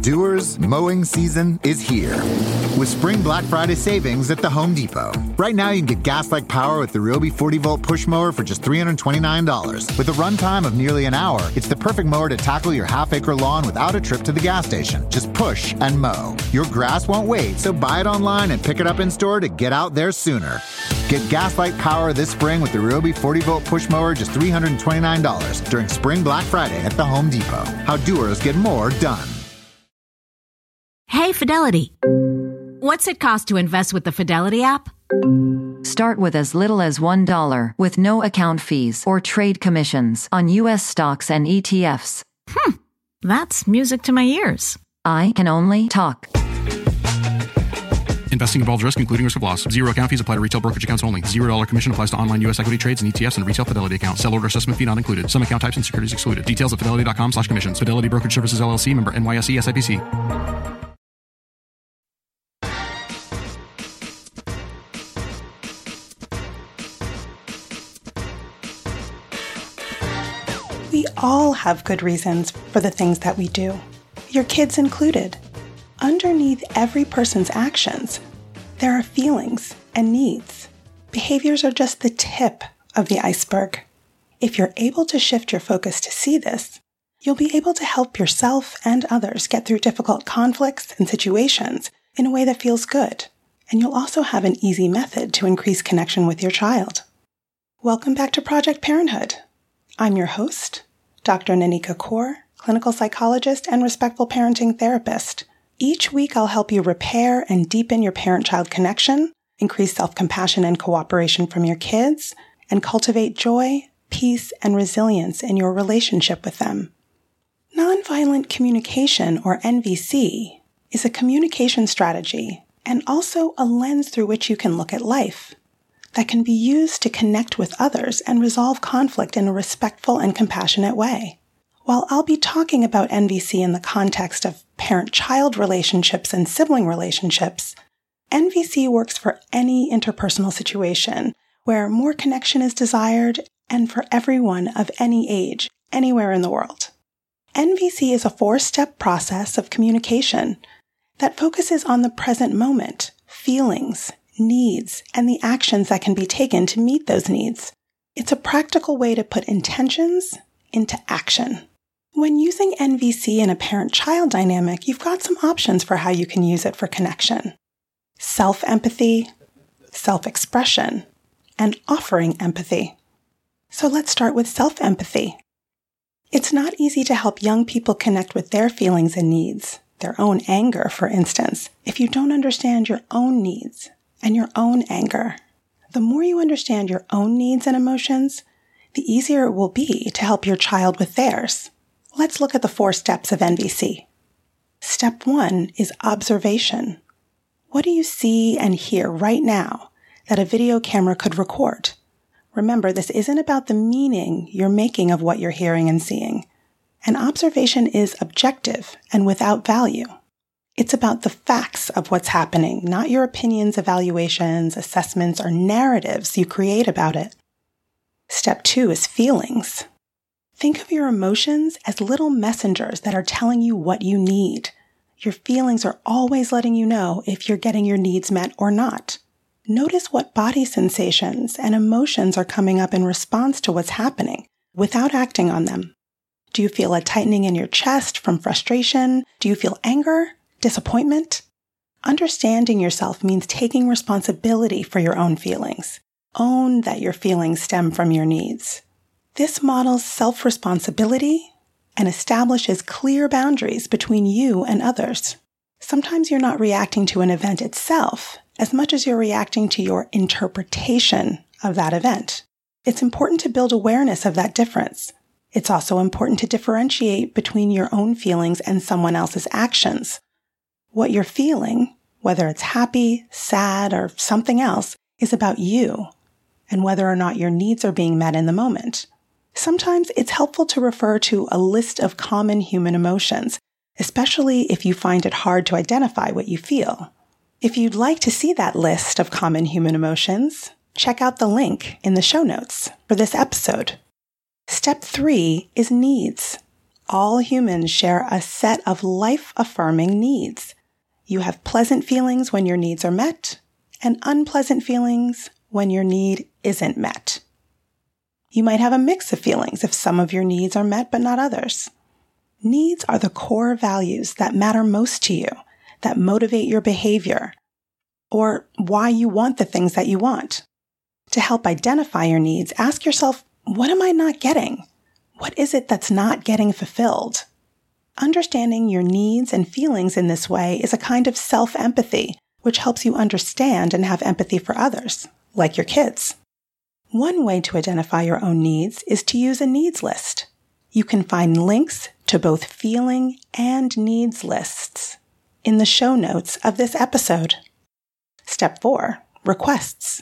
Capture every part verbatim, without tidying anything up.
Doers, mowing season is here. With Spring Black Friday savings at the Home Depot. Right now, you can get gas-like power with the Ryobi forty volt push mower for just three hundred twenty-nine dollars. With a runtime of nearly an hour, it's the perfect mower to tackle your half-acre lawn without a trip to the gas station. Just push and mow. Your grass won't wait, so buy it online and pick it up in store to get out there sooner. Get gas-like power this spring with the Ryobi forty volt push mower just three hundred twenty-nine dollars during Spring Black Friday at the Home Depot. How doers get more done. Hey, Fidelity. What's it cost to invest with the Fidelity app? Start with as little as one dollar with no account fees or trade commissions on U S stocks and E T Fs. Hmm, that's music to my ears. I can only talk. Investing involves risk, including risk of loss. Zero account fees apply to retail brokerage accounts only. Zero dollar commission applies to online U S equity trades and E T Fs and retail Fidelity accounts. Sell order assessment fee not included. Some account types and securities excluded. Details at fidelity.com slash commissions. Fidelity Brokerage Services, L L C, member N Y S E S I P C. We all have good reasons for the things that we do, your kids included. Underneath every person's actions, there are feelings and needs. Behaviors are just the tip of the iceberg. If you're able to shift your focus to see this, you'll be able to help yourself and others get through difficult conflicts and situations in a way that feels good, and you'll also have an easy method to increase connection with your child. Welcome back to Project Parenthood. I'm your host, Doctor Nanika Kaur, clinical psychologist and respectful parenting therapist. Each week, I'll help you repair and deepen your parent-child connection, increase self-compassion and cooperation from your kids, and cultivate joy, peace, and resilience in your relationship with them. Nonviolent communication, or N V C, is a communication strategy and also a lens through which you can look at life that can be used to connect with others and resolve conflict in a respectful and compassionate way. While I'll be talking about N V C in the context of parent-child relationships and sibling relationships, N V C works for any interpersonal situation where more connection is desired and for everyone of any age, anywhere in the world. N V C is a four-step process of communication that focuses on the present moment, feelings, needs, and the actions that can be taken to meet those needs. It's a practical way to put intentions into action. When using N V C in a parent-child dynamic, you've got some options for how you can use it for connection. Self-empathy, self-expression, and offering empathy. So let's start with self-empathy. It's not easy to help young people connect with their feelings and needs, their own anger, for instance, if you don't understand your own needs and your own anger. The more you understand your own needs and emotions, the easier it will be to help your child with theirs. Let's look at the four steps of N V C. Step one is observation. What do you see and hear right now that a video camera could record? Remember, this isn't about the meaning you're making of what you're hearing and seeing. An observation is objective and without value. It's about the facts of what's happening, not your opinions, evaluations, assessments, or narratives you create about it. Step two is feelings. Think of your emotions as little messengers that are telling you what you need. Your feelings are always letting you know if you're getting your needs met or not. Notice what body sensations and emotions are coming up in response to what's happening without acting on them. Do you feel a tightening in your chest from frustration? Do you feel anger? Disappointment? Understanding yourself means taking responsibility for your own feelings. Own that your feelings stem from your needs. This models self-responsibility and establishes clear boundaries between you and others. Sometimes you're not reacting to an event itself as much as you're reacting to your interpretation of that event. It's important to build awareness of that difference. It's also important to differentiate between your own feelings and someone else's actions. What you're feeling, whether it's happy, sad, or something else, is about you and whether or not your needs are being met in the moment. Sometimes it's helpful to refer to a list of common human emotions, especially if you find it hard to identify what you feel. If you'd like to see that list of common human emotions, check out the link in the show notes for this episode. Step three is needs. All humans share a set of life-affirming needs. You have pleasant feelings when your needs are met, and unpleasant feelings when your need isn't met. You might have a mix of feelings if some of your needs are met but not others. Needs are the core values that matter most to you, that motivate your behavior, or why you want the things that you want. To help identify your needs, ask yourself, what am I not getting? What is it that's not getting fulfilled? Understanding your needs and feelings in this way is a kind of self-empathy, which helps you understand and have empathy for others, like your kids. One way to identify your own needs is to use a needs list. You can find links to both feeling and needs lists in the show notes of this episode. Step four, requests.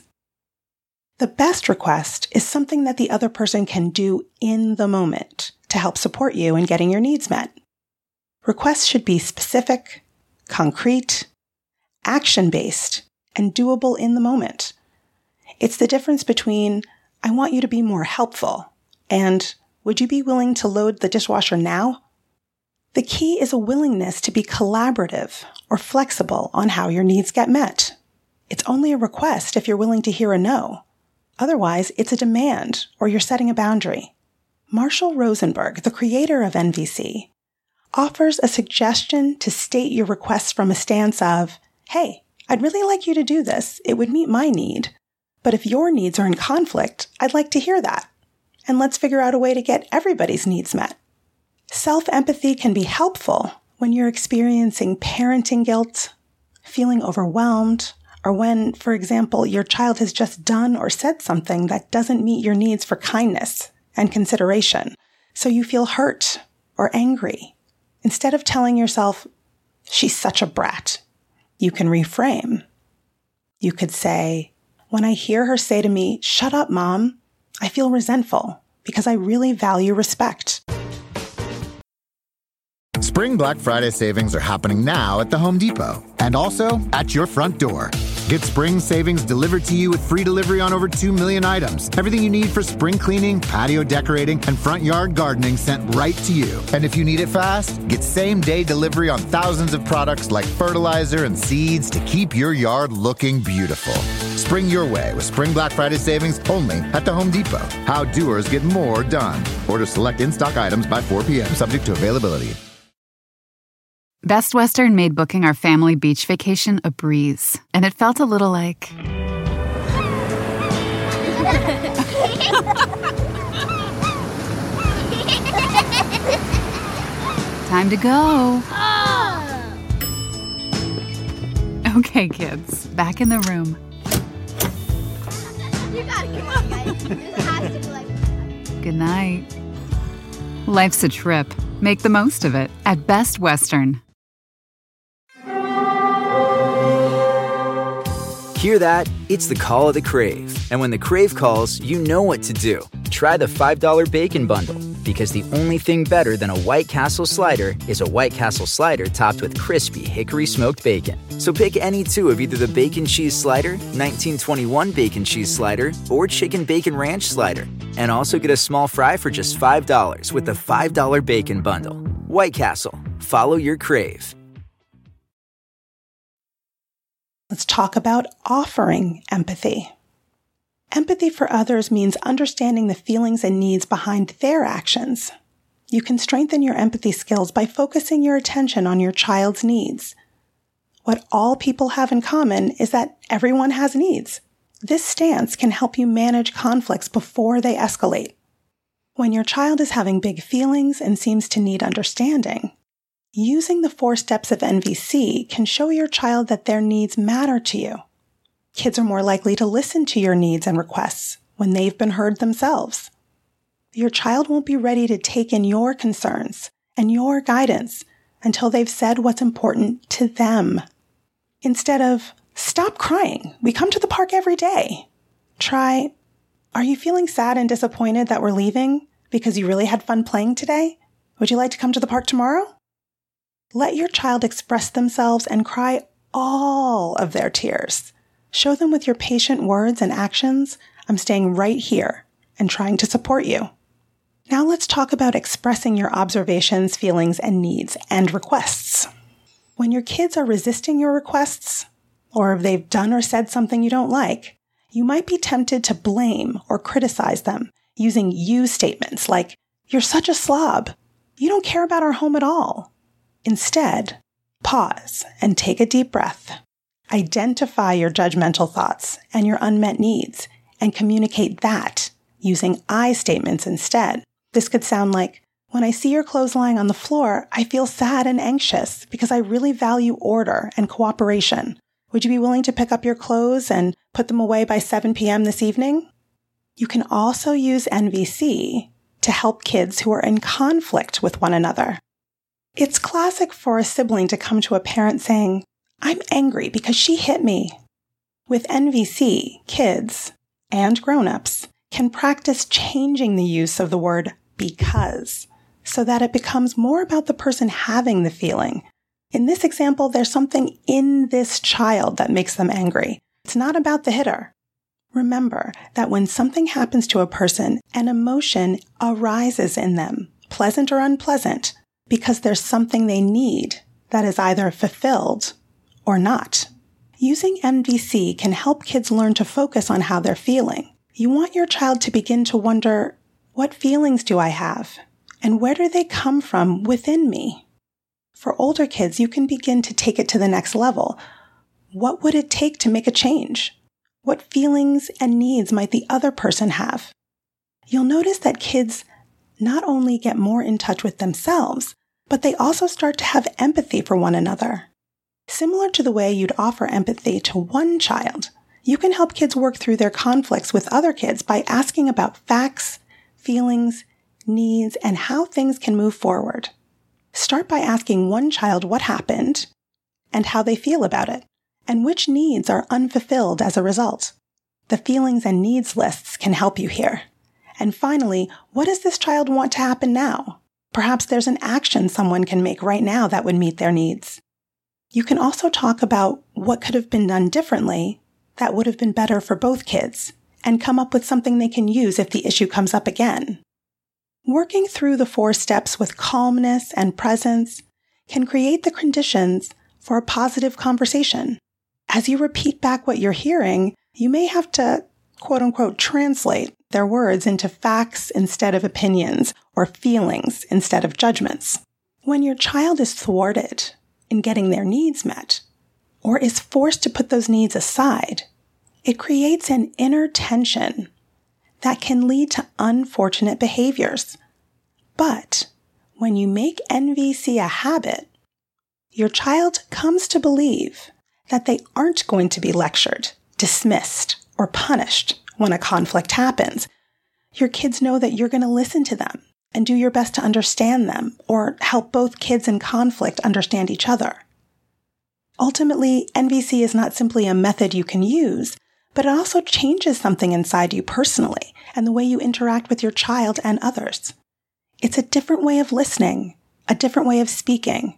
The best request is something that the other person can do in the moment to help support you in getting your needs met. Requests should be specific, concrete, action-based, and doable in the moment. It's the difference between, I want you to be more helpful, and would you be willing to load the dishwasher now? The key is a willingness to be collaborative or flexible on how your needs get met. It's only a request if you're willing to hear a no. Otherwise, it's a demand or you're setting a boundary. Marshall Rosenberg, the creator of N V C, offers a suggestion to state your requests from a stance of, hey, I'd really like you to do this. It would meet my need. But if your needs are in conflict, I'd like to hear that. And let's figure out a way to get everybody's needs met. Self-empathy can be helpful when you're experiencing parenting guilt, feeling overwhelmed, or when, for example, your child has just done or said something that doesn't meet your needs for kindness and consideration, so you feel hurt or angry. Instead of telling yourself, she's such a brat, you can reframe. You could say, when I hear her say to me, shut up, Mom, I feel resentful because I really value respect. Spring Black Friday savings are happening now at the Home Depot and also at your front door. Get spring savings delivered to you with free delivery on over two million items. Everything you need for spring cleaning, patio decorating, and front yard gardening sent right to you. And if you need it fast, get same-day delivery on thousands of products like fertilizer and seeds to keep your yard looking beautiful. Spring your way with Spring Black Friday savings only at the Home Depot. How doers get more done. Order select in-stock items by four p.m. subject to availability. Best Western made booking our family beach vacation a breeze, and it felt a little like... Time to go. Okay, kids, back in the room. You gotta come on, guys. This has to be like... Good night. Life's a trip. Make the most of it at Best Western. Hear that? It's the call of the Crave. And when the Crave calls, you know what to do. Try the five dollar Bacon Bundle, because the only thing better than a White Castle slider is a White Castle slider topped with crispy hickory smoked bacon. So pick any two of either the Bacon Cheese Slider, nineteen twenty-one Bacon Cheese Slider, or Chicken Bacon Ranch Slider. And also get a small fry for just five dollars with the five dollar Bacon Bundle. White Castle. Follow your Crave. Let's talk about offering empathy. Empathy for others means understanding the feelings and needs behind their actions. You can strengthen your empathy skills by focusing your attention on your child's needs. What all people have in common is that everyone has needs. This stance can help you manage conflicts before they escalate. When your child is having big feelings and seems to need understanding, using the four steps of N V C can show your child that their needs matter to you. Kids are more likely to listen to your needs and requests when they've been heard themselves. Your child won't be ready to take in your concerns and your guidance until they've said what's important to them. Instead of, stop crying, we come to the park every day, try, are you feeling sad and disappointed that we're leaving because you really had fun playing today? Would you like to come to the park tomorrow? Let your child express themselves and cry all of their tears. Show them with your patient words and actions, I'm staying right here and trying to support you. Now let's talk about expressing your observations, feelings, and needs and requests. When your kids are resisting your requests, or if they've done or said something you don't like, you might be tempted to blame or criticize them using you statements like, "You're such a slob. You don't care about our home at all." Instead, pause and take a deep breath. Identify your judgmental thoughts and your unmet needs and communicate that using I statements instead. This could sound like, "When I see your clothes lying on the floor, I feel sad and anxious because I really value order and cooperation. Would you be willing to pick up your clothes and put them away by seven p.m. this evening?" You can also use N V C to help kids who are in conflict with one another. It's classic for a sibling to come to a parent saying, "I'm angry because she hit me." With N V C, kids and grown-ups can practice changing the use of the word because so that it becomes more about the person having the feeling. In this example, there's something in this child that makes them angry. It's not about the hitter. Remember that when something happens to a person, an emotion arises in them, pleasant or unpleasant, because there's something they need that is either fulfilled or not. Using N V C can help kids learn to focus on how they're feeling. You want your child to begin to wonder, what feelings do I have? And where do they come from within me? For older kids, you can begin to take it to the next level. What would it take to make a change? What feelings and needs might the other person have? You'll notice that kids not only get more in touch with themselves, but they also start to have empathy for one another. Similar to the way you'd offer empathy to one child, you can help kids work through their conflicts with other kids by asking about facts, feelings, needs, and how things can move forward. Start by asking one child what happened and how they feel about it, and which needs are unfulfilled as a result. The feelings and needs lists can help you here. And finally, what does this child want to happen now? Perhaps there's an action someone can make right now that would meet their needs. You can also talk about what could have been done differently that would have been better for both kids, and come up with something they can use if the issue comes up again. Working through the four steps with calmness and presence can create the conditions for a positive conversation. As you repeat back what you're hearing, you may have to, quote-unquote, translate their words into facts instead of opinions, or feelings instead of judgments. When your child is thwarted in getting their needs met, or is forced to put those needs aside, it creates an inner tension that can lead to unfortunate behaviors. But when you make N V C a habit, your child comes to believe that they aren't going to be lectured, dismissed, or punished when a conflict happens. Your kids know that you're going to listen to them and do your best to understand them, or help both kids in conflict understand each other. Ultimately, N V C is not simply a method you can use, but it also changes something inside you personally and the way you interact with your child and others. It's a different way of listening, a different way of speaking.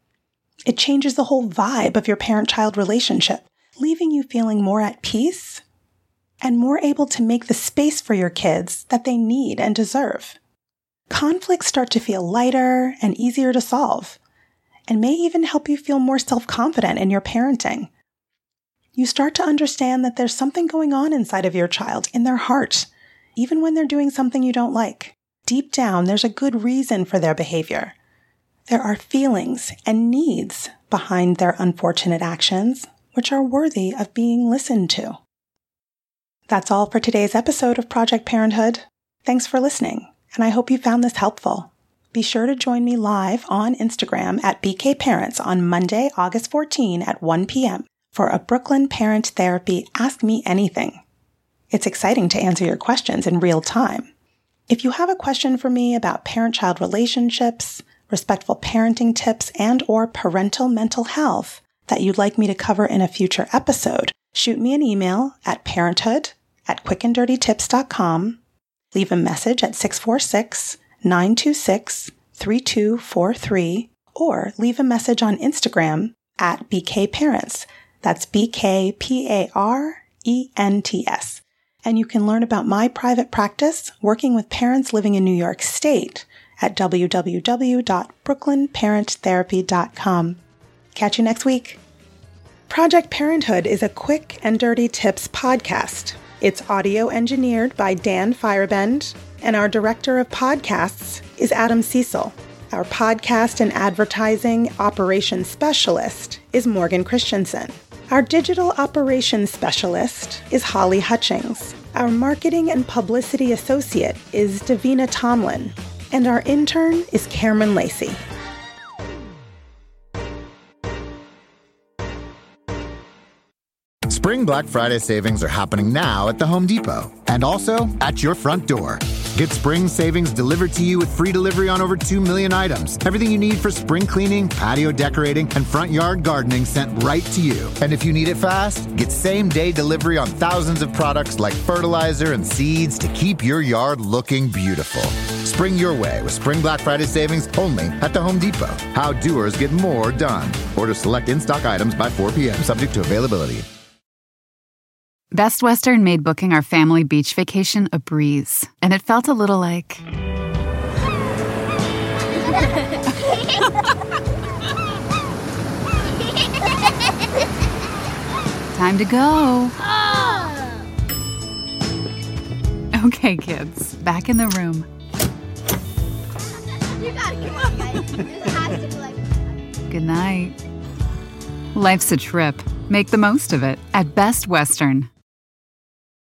It changes the whole vibe of your parent-child relationship, leaving you feeling more at peace and more able to make the space for your kids that they need and deserve. Conflicts start to feel lighter and easier to solve, and may even help you feel more self-confident in your parenting. You start to understand that there's something going on inside of your child, in their heart, even when they're doing something you don't like. Deep down, there's a good reason for their behavior. There are feelings and needs behind their unfortunate actions, which are worthy of being listened to. That's all for today's episode of Project Parenthood. Thanks for listening, and I hope you found this helpful. Be sure to join me live on Instagram at B K Parents on Monday, August fourteenth at one p.m. for a Brooklyn Parent Therapy Ask Me Anything. It's exciting to answer your questions in real time. If you have a question for me about parent-child relationships, respectful parenting tips, and or parental mental health that you'd like me to cover in a future episode, shoot me an email at parenthood at quick and dirty tips dot com, leave a message at six four six, nine two six, three two four three, or leave a message on Instagram at B K Parents. That's B K P A R E N T S. And you can learn about my private practice working with parents living in New York State at w w w dot brooklyn parent therapy dot com. Catch you next week. Project Parenthood is a quick and dirty tips podcast. It's audio engineered by Dan Firebend, and our director of podcasts is Adam Cecil. Our podcast and advertising operations specialist is Morgan Christensen. Our digital operations specialist is Holly Hutchings. Our marketing and publicity associate is Davina Tomlin. And our intern is Cameron Lacey. Spring Black Friday savings are happening now at the Home Depot and also at your front door. Get spring savings delivered to you with free delivery on over two million items. Everything you need for spring cleaning, patio decorating, and front yard gardening sent right to you. And if you need it fast, get same-day delivery on thousands of products like fertilizer and seeds to keep your yard looking beautiful. Spring your way with Spring Black Friday savings only at the Home Depot. How doers get more done. Order select in-stock items by four p.m. subject to availability. Best Western made booking our family beach vacation a breeze, and it felt a little like... Time to go. Okay, kids, back in the room. You gotta come on, guys. This has to be like... Good night. Life's a trip. Make the most of it at Best Western.